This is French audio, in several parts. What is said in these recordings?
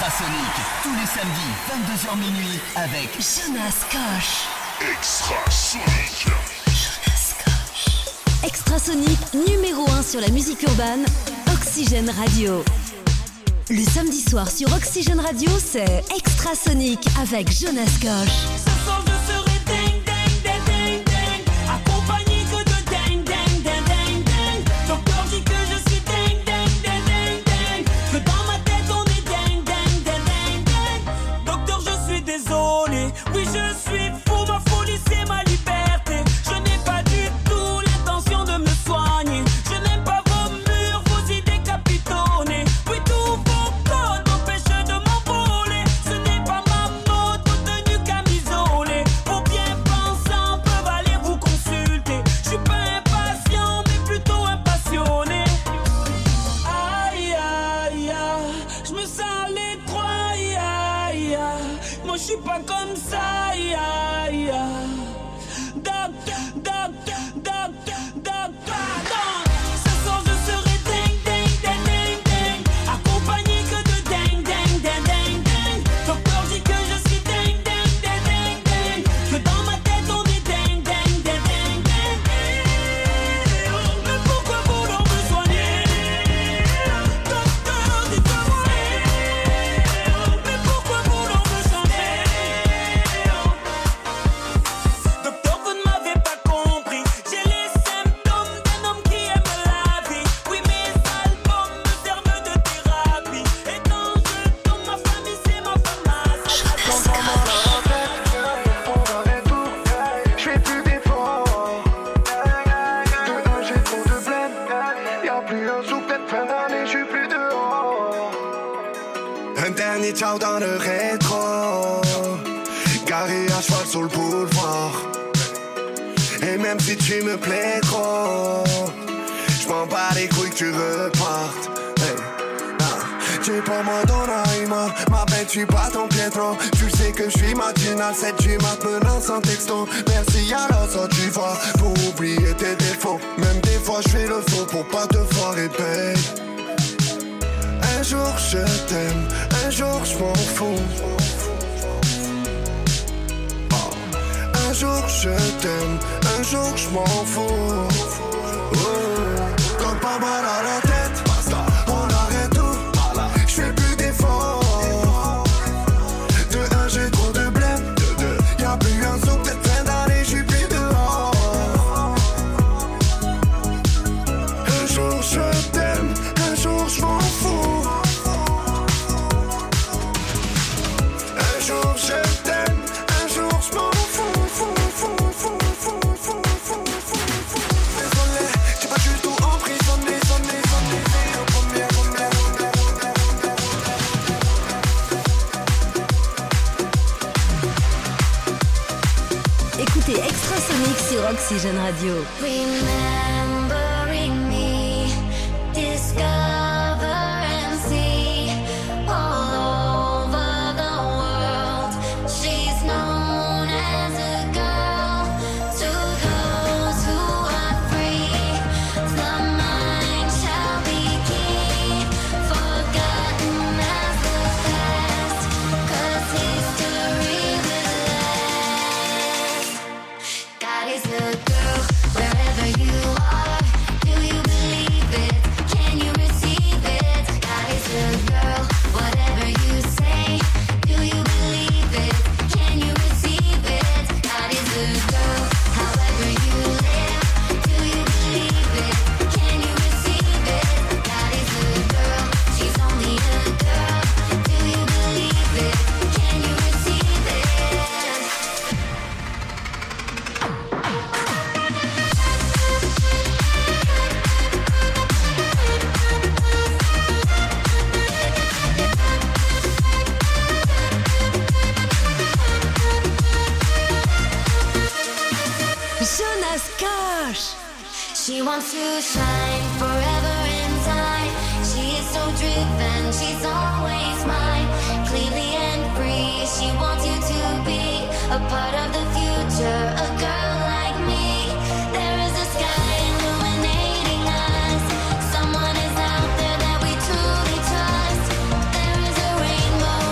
Extrasonic, tous les samedis, 22h minuit, avec Jonas Koch. Extrasonic. Jonas Koch. Extrasonic, numéro 1 sur la musique urbaine, Oxygène Radio. Le samedi soir sur Oxygène Radio, c'est Extrasonic avec Jonas Koch. Ce soir je serai ding ding ding ding ding, accompagné que de ding ding ding ding ding. Docteur dit que je suis ding ding ding ding ding, que dans ma tête on est ding ding ding ding ding. Docteur je suis désolé, oui je suis fou, ma folie c'est ma liberté. Je n'ai pas du tout l'intention de me soigner. Je n'aime pas vos murs, vos idées capitonnées. Oui tous vos codes m'empêchent de m'envoler. Ce n'est pas ma mode, vos tenues camisolées. Vos bien pensants peuvent aller vous consulter. Je suis pas impatient mais plutôt impassionné. Aïe aïe aïe, je me sens à l'étroit. Aïe aïe aïe, moi je suis pas comme ça. Aïe aïe aïe. Ce soir je serai ding ding ding ding ding, accompagné que de ding ding ding ding ding. Docteur dit que je suis ding ding ding ding ding, que dans ma tête on est ding ding ding ding ding. Mais pourquoi vouloir me soigner? Docteur dites-moi. Mais pourquoi vouloir me changer? Docteur vous ne m'avez pas compris, j'ai les symptômes d'un homme qui aime la vie. Oui mes albums me servent de thérapie, et quand je tombe ma famille c'est ma pharmacie. Je fais plus d'efforts. De un, j'ai trop de blême. Y'a plus un sou, peut-être fin d'année, j'suis plus dehors. Un dernier ciao dans le rétro, garé à cheval sur le boulevard. Et même si tu me plais trop, j'm'en bats les couilles que tu repartes. Hey. Tu pas moi ton Aïma, ma bête, tu pas ton Pietro. Tu sais que je suis matinal, 7 du mat, menace en texto. Merci alors ça tu vas, pour oublier tes défauts. Même des fois je fais le faux pour pas te foirer, babe. Un jour je t'aime, un jour je m'en fous. Un jour je t'aime, un jour je m'en fous. Comme pas mal à la tête, on arrête tout. Je fais plus d'efforts. De un, j'ai trop de blême. De deux, y'a plus un sou, peut-être fin d'année, j'suis plus dehors. Un jour je t'aime, un jour je m'en fous. Un jour je t'aime, un jour je m'en fous. Désolé, j'ai pas du tout emprisonné, Écoutez Extrasonic sur Oxygène Radio. Remembering me, discover and see all over the world. She's known as a girl to those who are free. The mind shall be key, forgotten as the past, 'cause history will last. God is a girl, wherever you are. Do you believe it? Can you receive it? God is a girl, whatever you say. Do you believe it? Can you receive it? God is a girl, however you live. Do you believe it? Can you receive it? God is a girl, she's only a girl. Do you believe it? Can you receive it? Jonas Koch. She wants to shine forever in time. She is so driven, she's always mine. Clearly and free, she wants you to be a part of the future. A girl like me, there is a sky illuminating us. Someone is out there that we truly trust. There is a rainbow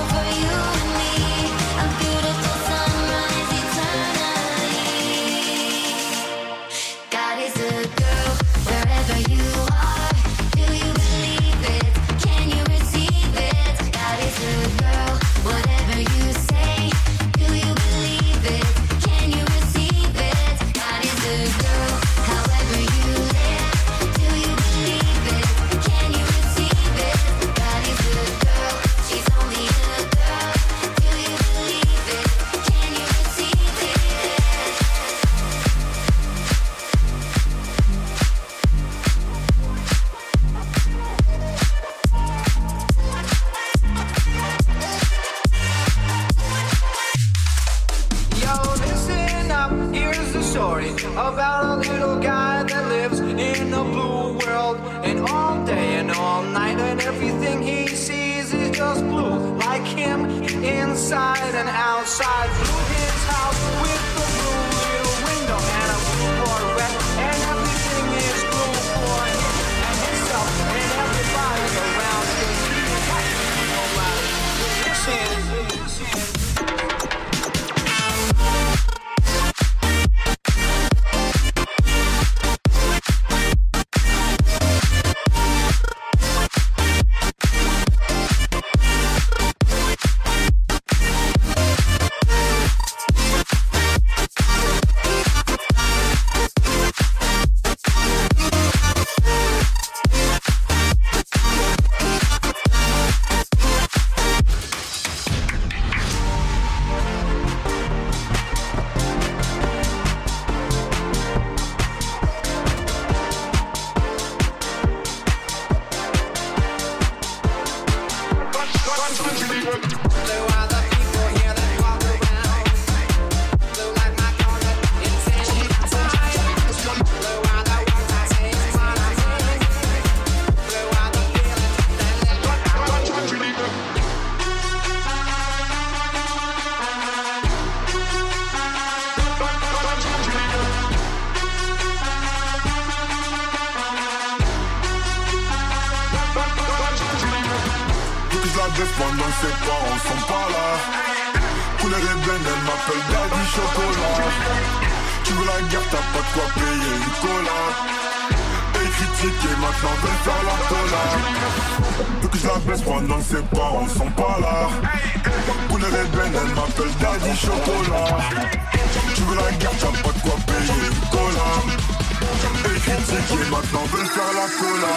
about a little guy that lives in a blue world, and all day and all night and everything he sees is just blue, like him inside and outside. Blue his house with the blue little window and a blue Corvette, and everything is blue for him and himself and everybody around him. No matter what it's in. Pendant ses parents sont pas là. Couleur ébène, elle m'appelle Daddy Chocolat. Tu veux la guerre, t'as pas de quoi payer Nicolas. Et critiquer maintenant veulent faire la cola. Veux que je la baisse pendant ses parents sont pas là. Couleur ébène, elle m'appelle Daddy Chocolat. Tu veux la guerre, t'as pas de quoi payer Nicolas. Et critiquer maintenant veulent faire la cola.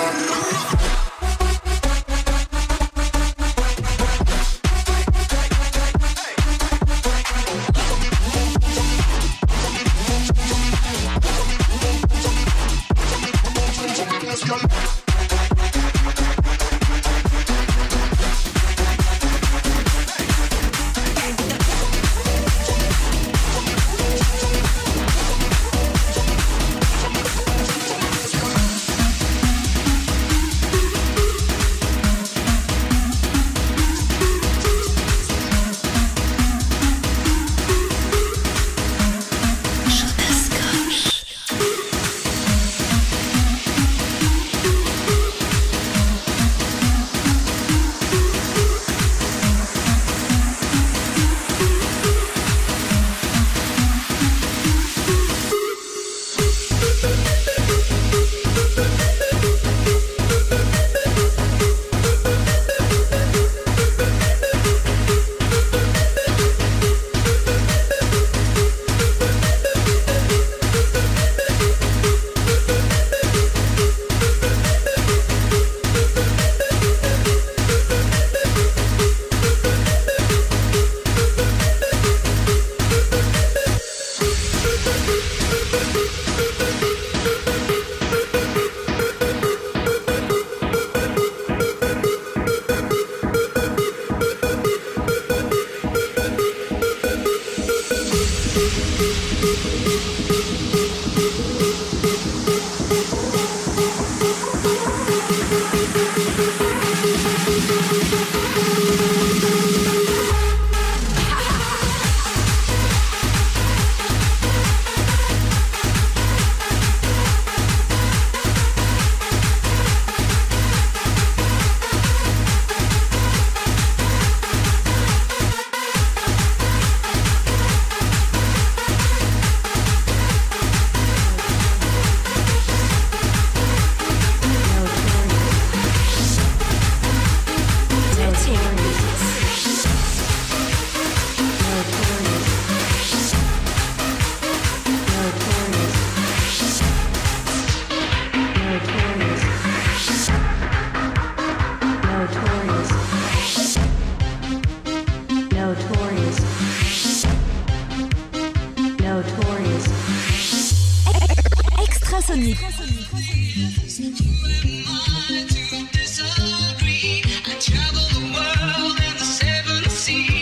Extrasonique.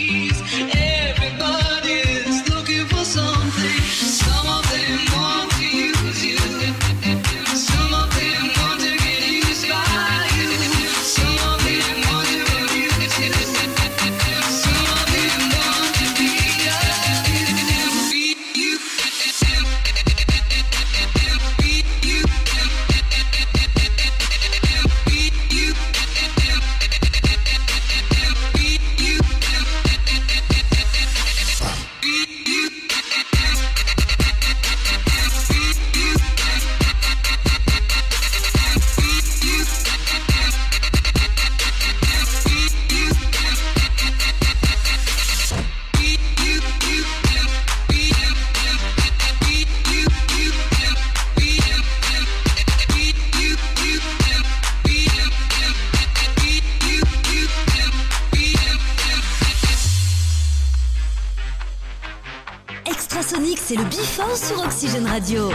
Everybody's looking for something. Some of them want to Extrasonic, c'est le Before sur Oxygène Radio.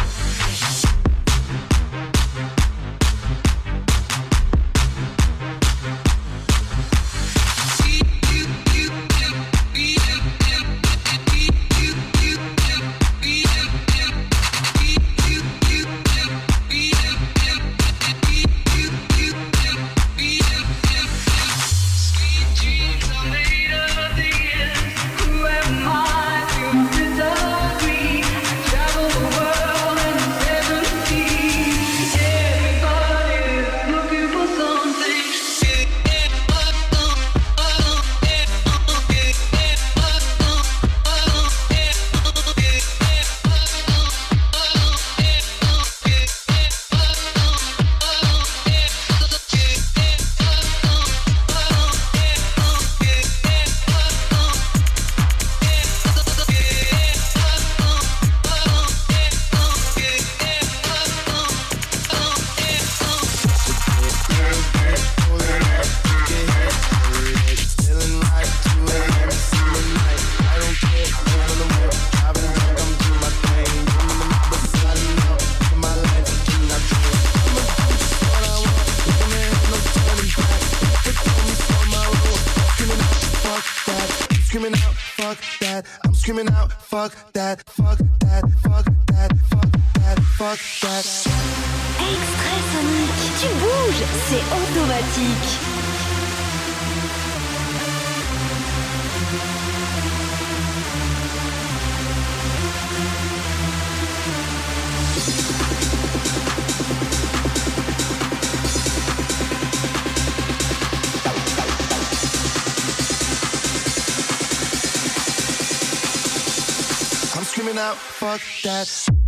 Extrasonic, tu bouges, c'est automatique. I'm screaming out, fuck that.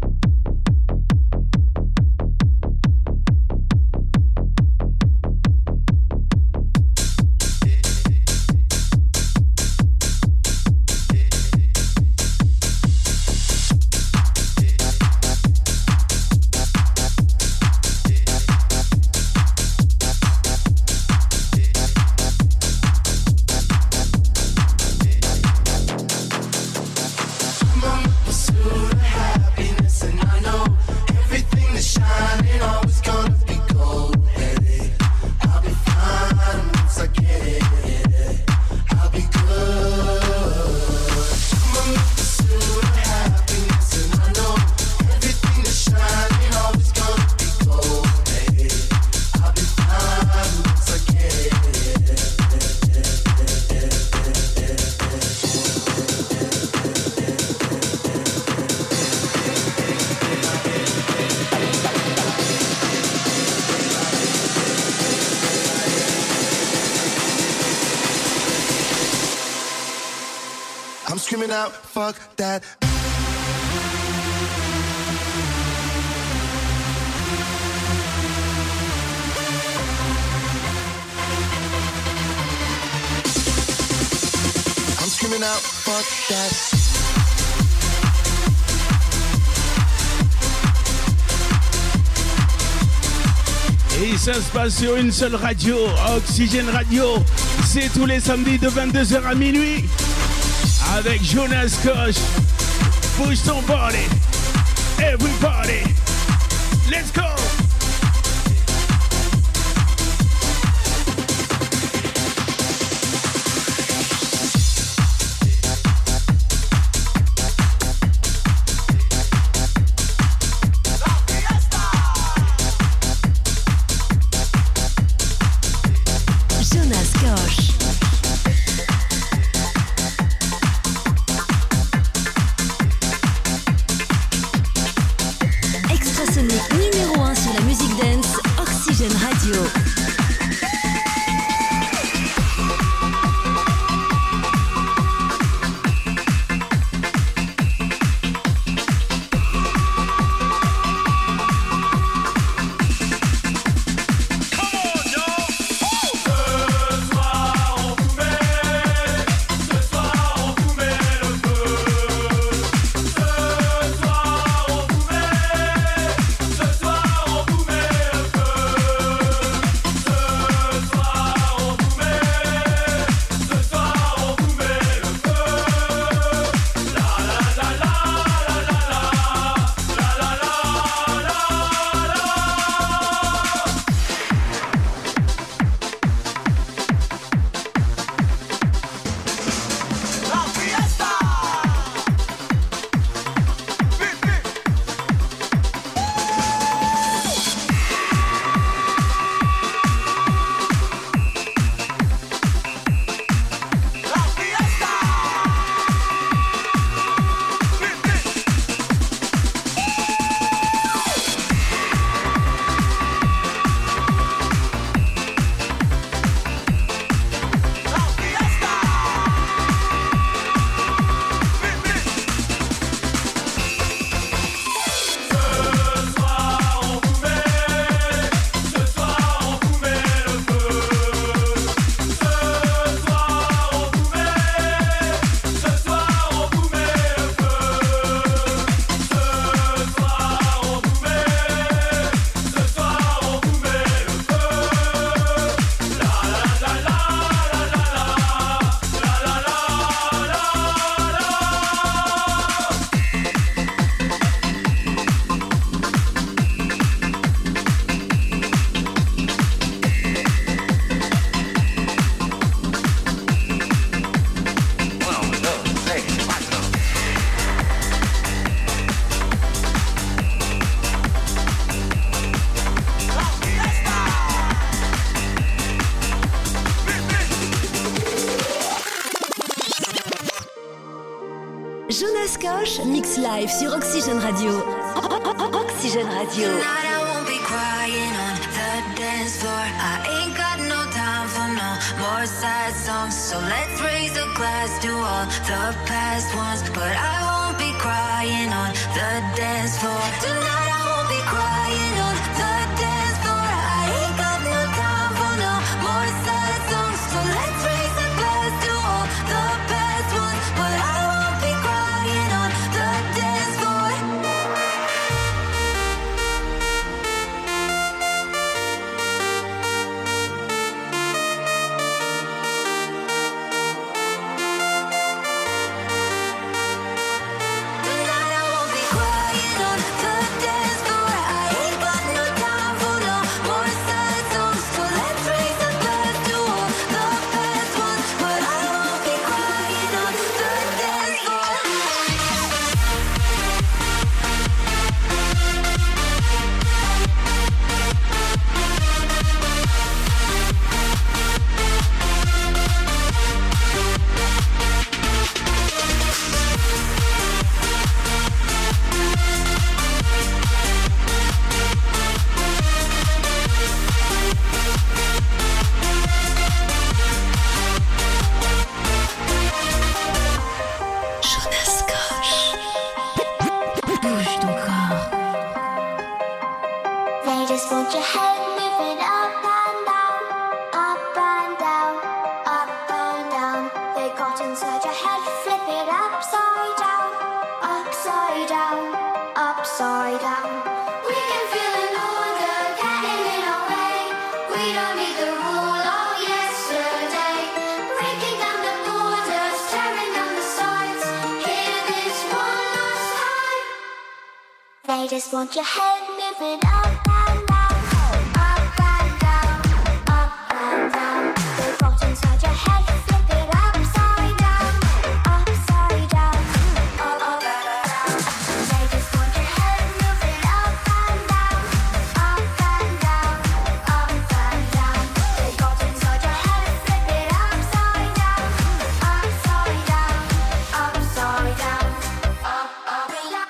I'm screaming out, fuck that. I'm screaming out, fuck that. Et ça se passe sur une seule radio, Oxygène Radio. C'est tous les samedis de 22h à minuit. Avec Jonas Koch. Push ton body. Everybody. Let's go. Extrasonic numéro 1 sur la Jonas Koch, mix live sur Oxygène Radio. Oxygène Radio. Tonight I won't be crying on the dance floor. I ain't got no time for no more sad songs. So let's raise a glass to all the past ones. But I won't be crying on the dance floor. Tonight I won't be crying on the dance floor. I ain't got no time for no more sad songs. So let's raise a glass to all the past ones. But I won't be crying on the dance floor. Just want your head moving up and down, up and down, up and down. They got inside your head, flip it upside down, upside down, up and down. They just want your head moving up and down, up and down, up and down. They got inside your head, flip it upside down, upside down, upside down, up and down.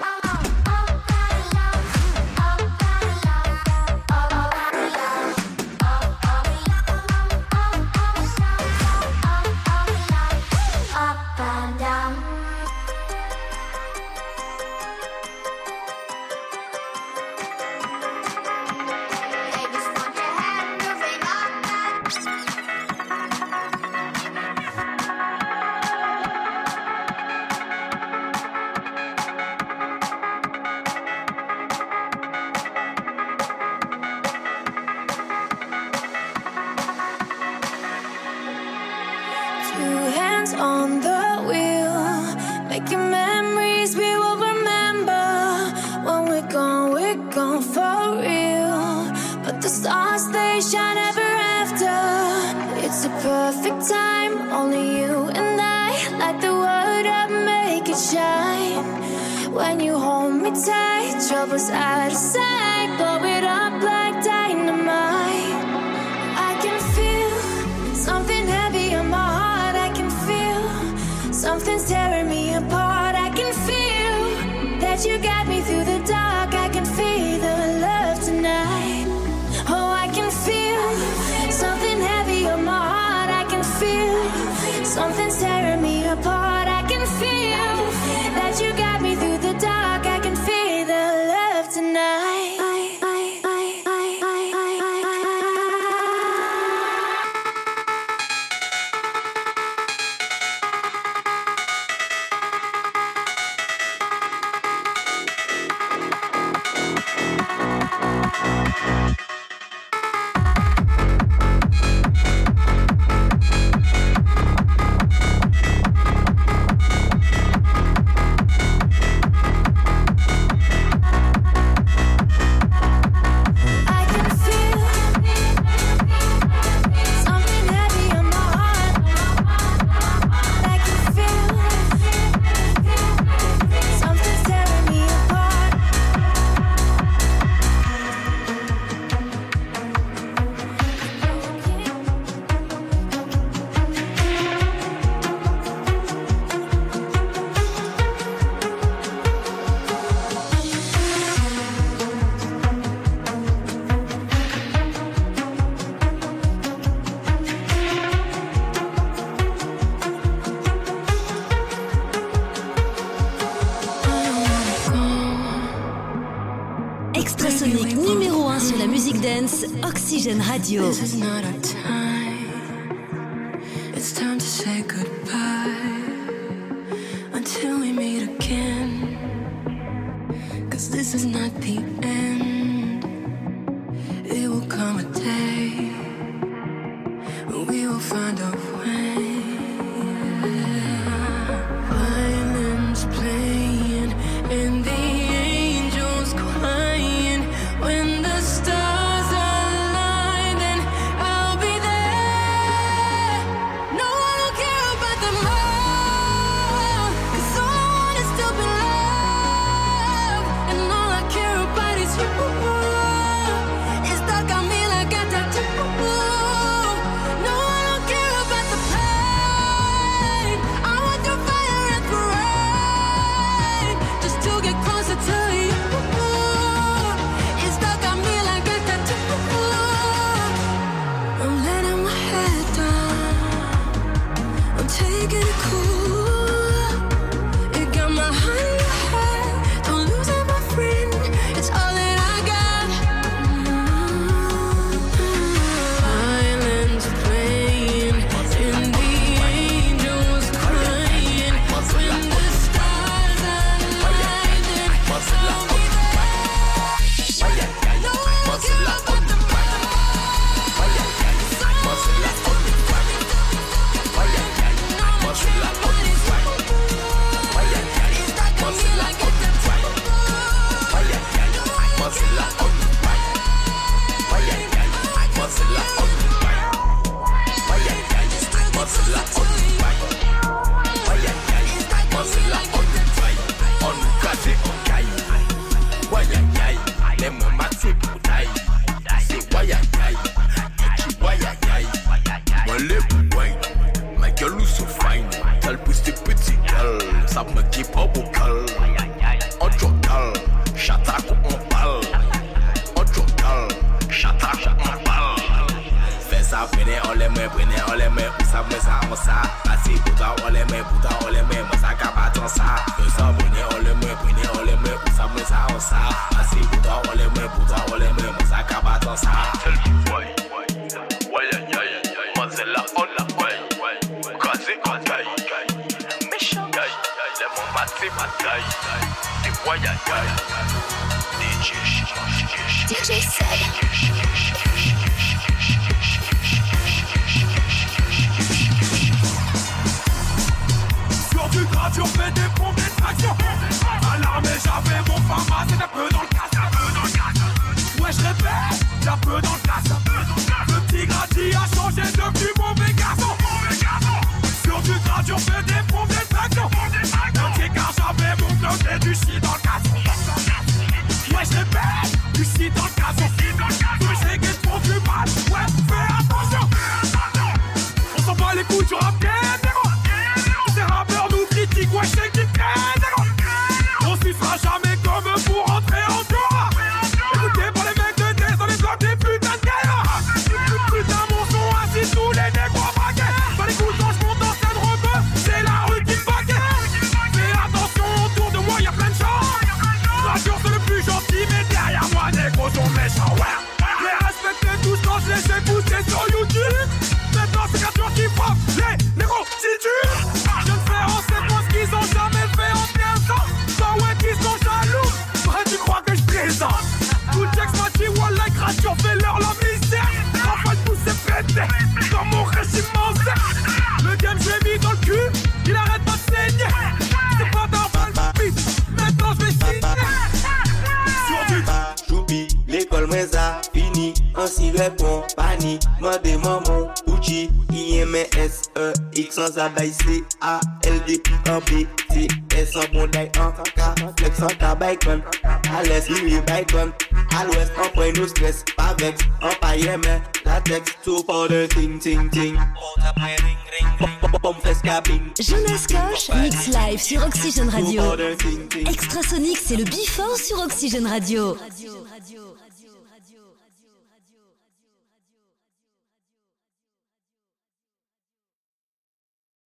On the wheel, making memories we will remember. When we're gone for real. But the stars, they shine ever after. It's a perfect time, only you and I. Light the world up, make it shine. When you hold me tight, trouble's out of sight. Blow it up like dynamite. I can feel something heavy on my heart. Something's tearing me apart. I can feel that you got me through the dark. I can feel the love tonight. Oh, I can feel something heavy on my heart. I can feel something's tearing me apart. I can feel that you got me through the dark. I can feel the love tonight. Extrasonic numéro 1 sur la musique dance, Oxygène Radio. This is not our time. It's time to say goodbye until we meet again. 'Cause this is not the end. It will come a day when we will find a way. Violins playing and the angels crying. When the stars align, then I'll be there. No, I don't care about the more, 'cause all I want is to be loved, and all I care about is you. It's stuck on me like a tattoo. No, I don't care about the pain. I want the fire and the rain, just to get closer to you. It's stuck on me like a tattoo. I'm letting my head down. I'm taking it cool. You got my heart in your head. Don't lose it, my friend. It's all that I got. Violins playing and the angels crying. When the stars align, then I'll be there. No, I don't care about the DJ Sur du grave, on fait des pompes d'extraction. À l'armée, j'avais mon pharma, c'est un peu dans le casse. Ouais, je répète, un peu dans le casse. Le petit gratis a changé, devenu mauvais garçon. Sur du grave, on fait des pompes d'extraction. Le petit car j'avais mon bloc et du shit dans le casse. Ouais, je répète, du shit dans le casse. Tous ces gays font du mal, ouais, fais attention. On s'en bat les couilles, tu rap game, ces rappeurs nous critiquent, ouais, je sais qu'ils prennent. On suivra jamais comme eux pour rentrer en Dora. Écoutez par les mecs de test dans les blocs des putains de galères. Putain, mon son assis tous les négros braqués. Dans les coups quand je monte en scène rebeu, c'est la rue qui me baguette. Fais attention, autour de moi y'a plein de gens. Radio c'est le plus gentil, mais derrière moi négros sont méchants, ouais. Les respectez tous quand je les écoutais sur YouTube. Maintenant c'est Cature qui frappe, les négros si tu. Je ne fais en 7 mois ce qu'ils ont jamais fait en 15 ans. Bah ouais qu'ils sont jaloux, ouais tu crois que je plaisante. Tout Jax m'a dit wallah Cature fais-leur la misère. Enfin tout s'est pété, dans mon régiment c'est. Le game je l'ai mis dans le cul, il arrête pas de saigner. C'est pas normal ma bite, maintenant je vais signer. Sur du Choupi, l'école moi ça fini. Ainsi répond, pani, mande maman, Uchi, IMSEX sans abaye CALD, en BTS en bondaille en K, flex en tabaïcon, à l'est, il baïcon, à l'ouest, en point nous stress, pas vex, en paille, mais latex, tout pour de ting ting ting. Jonas Koch, mix live sur Oxygène Radio. Extrasonic, c'est le before sur Oxygène Radio.